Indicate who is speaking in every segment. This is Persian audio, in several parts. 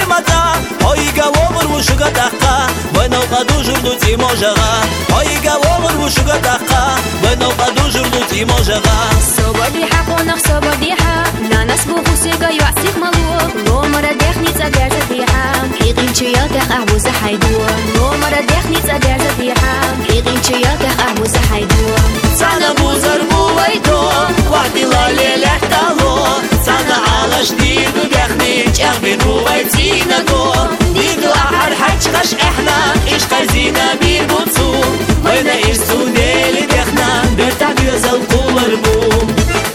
Speaker 1: متا های گوامر و شگا دقا و نو قدو جردو تیما جغا های گوامر و شگا دقا و نو قدو جردو تیما جغا
Speaker 2: صبادی حق و نخ صبادی حق نانس بو خوسیگا یعصیق ملوک لو مرا دخنی تدرز دیحم حیقین چیا دق احبوز حیدو لو مرا دخنی تدرز دیحم حیقین چیا دق احبوز حیدو
Speaker 1: سانا بوزر بویدو وقتی لالی لحتالو سانا عالش دیدو دخنی چخبین بویدینا دو دیدو احر حج خش احنا ایش قرزینا بیر بوتسو وینا ایش سودیلی دخنا برتا بیوزل قولر بوم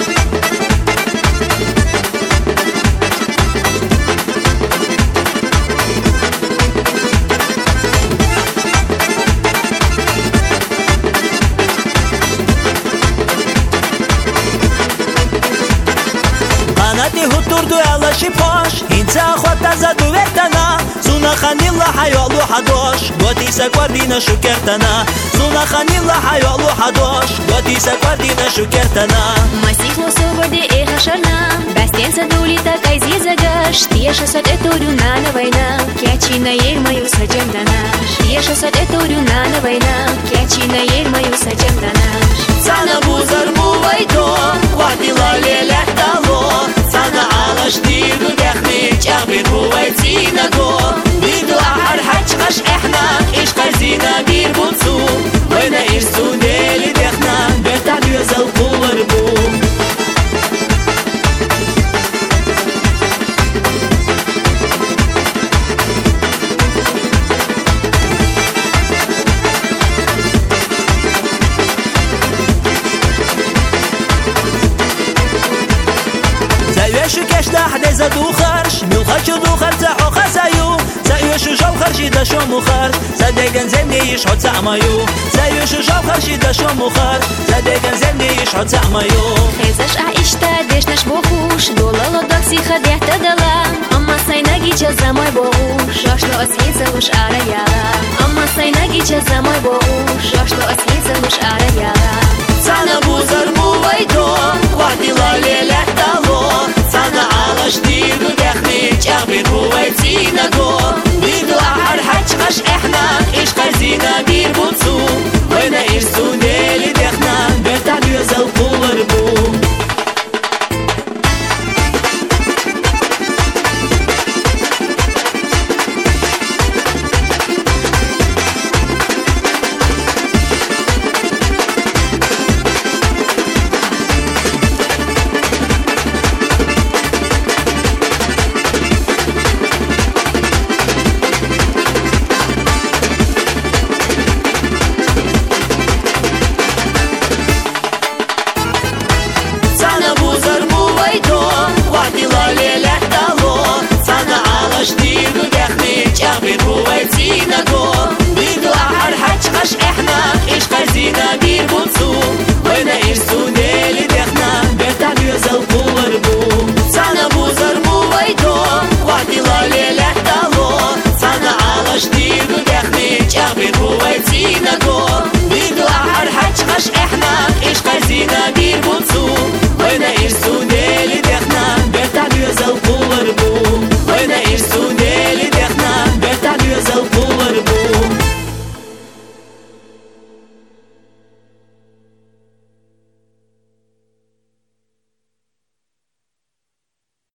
Speaker 1: هتردو علاشی پاش اینجا خود تزدو وقتنا سونا خانی الله حیالو حداش گوتی سکوردینا شکرتنا سونا خانی الله حیالو حداش گوتی سکوردینا شکرتنا
Speaker 2: مسیحو صبردی ای خشرنا بستین سدولی تا کایزی زگاش تیش سد اتورو نانا وینا کیچینا یر مایو سجم دناش تیش سد اتورو نانا وینا کیچینا یر مایو سجم دناش
Speaker 1: سانا بوزر بویدو وقتی لالی لحتالو سانا عالش دیدو دخنی چخبین بویدینا دو دیدو احر حج خش احنا ایش قرزینا بیر بوتسو وینا ایش سودیلی دخنا برتا بیوزل قولر بوم زيوش كش تحت زدو خرش ملخش دو خرش زحو خسايو زيوش جو خرشي دشو مخر زدقن زنديش حد زعمايو زيوش جو خرشي دشو مخر زدقن زنديش حد زعمايو
Speaker 2: خيزش اعيشتا ديش نش بوخوش دولا لدكسي خديح تدلا اما سيناجي جزاماي بوخوش شاشلو اسهيزة وش اريالا اما سيناجي جزاماي بوخوش شاشلو اسهيزة وش اريالا